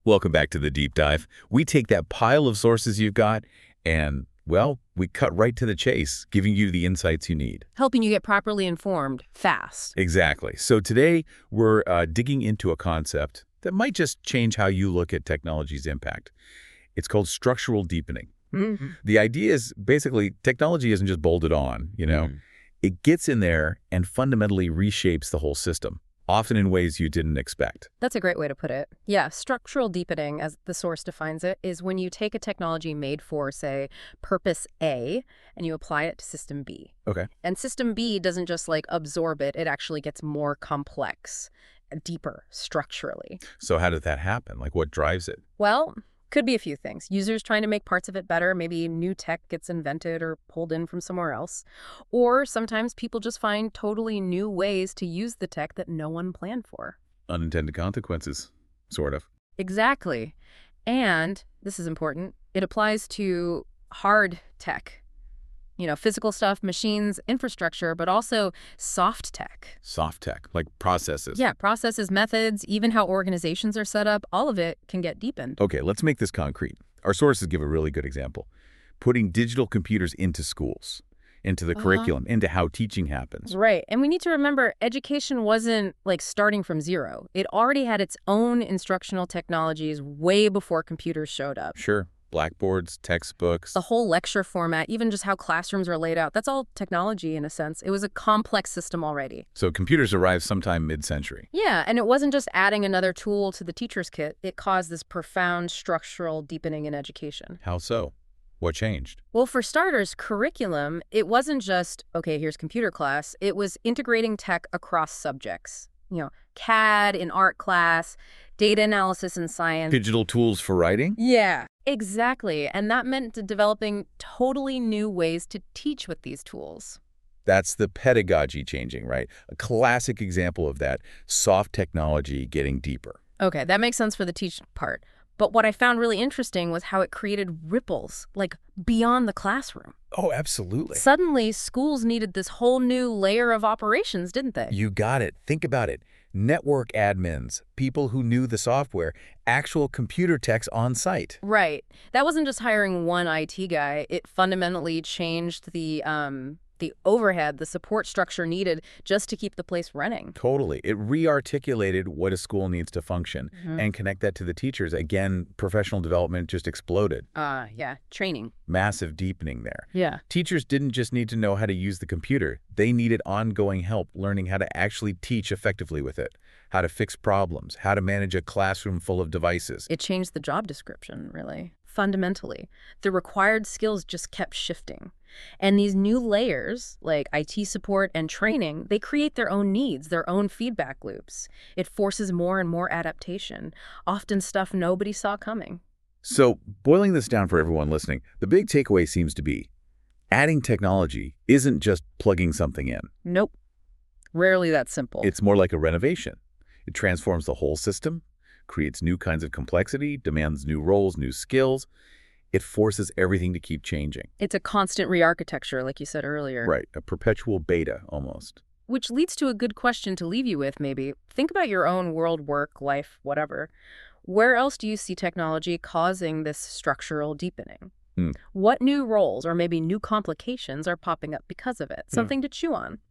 Welcome back to the deep dive. We take that pile of sources you've got and, well, we cut right to the chase, giving you the insights you need. Helping you get properly informed fast. Exactly. So today we're digging into a concept that might just change how you look at technology's impact. It's called structural deepening. Mm-hmm. The idea is basically technology isn't just bolted on, It gets in there and fundamentally reshapes the whole system, often in ways you didn't expect. That's a great way to put it. Yeah, structural deepening, as the source defines it, is when you take a technology made for, say, purpose A, and you apply it to system B. Okay. And system B doesn't just absorb it, it actually gets more complex, deeper structurally. So how did that happen? What drives it? Well, could be a few things. Users trying to make parts of it better, maybe new tech gets invented or pulled in from somewhere else. Or sometimes people just find totally new ways to use the tech that no one planned for. Unintended consequences, sort of. Exactly. And, this is important, it applies to hard tech. Physical stuff, machines, infrastructure, but also soft tech. Soft tech, like processes. Yeah, processes, methods, even how organizations are set up, all of it can get deepened. Okay, let's make this concrete. Our sources give a really good example. Putting digital computers into schools, into the curriculum, into how teaching happens. Right. And we need to remember education wasn't starting from zero. It already had its own instructional technologies way before computers showed up. Sure. Blackboards, textbooks. The whole lecture format, even just how classrooms are laid out, that's all technology in a sense. It was a complex system already. So computers arrived sometime mid-century. Yeah, and it wasn't just adding another tool to the teacher's kit. It caused this profound structural deepening in education. How so? What changed? Well, for starters, curriculum, it wasn't just, okay, here's computer class. It was integrating tech across subjects. CAD in art class, data analysis in science. Digital tools for writing? Yeah, exactly. And that meant developing totally new ways to teach with these tools. That's the pedagogy changing, right? A classic example of that, soft technology getting deeper. Okay, that makes sense for the teaching part. But what I found really interesting was how it created ripples, beyond the classroom. Oh, absolutely. Suddenly, schools needed this whole new layer of operations, didn't they? You got it. Think about it. Network admins, people who knew the software, actual computer techs on site. Right. That wasn't just hiring one IT guy. It fundamentally changed the overhead, the support structure needed just to keep the place running. Totally. It re-articulated what a school needs to function and connect that to the teachers. Again, professional development just exploded. Yeah, training. Massive deepening there. Yeah. Teachers didn't just need to know how to use the computer. They needed ongoing help learning how to actually teach effectively with it, how to fix problems, how to manage a classroom full of devices. It changed the job description, really, fundamentally. The required skills just kept shifting. And these new layers, like IT support and training, they create their own needs, their own feedback loops. It forces more and more adaptation, often stuff nobody saw coming. So, boiling this down for everyone listening, the big takeaway seems to be adding technology isn't just plugging something in. Nope. Rarely that simple. It's more like a renovation. It transforms the whole system, creates new kinds of complexity, demands new roles, new skills. It forces everything to keep changing. It's a constant re-architecture, like you said earlier. Right, a perpetual beta, almost. Which leads to a good question to leave you with, maybe. Think about your own world, work, life, whatever. Where else do you see technology causing this structural deepening? What new roles or maybe new complications are popping up because of it? Something to chew on.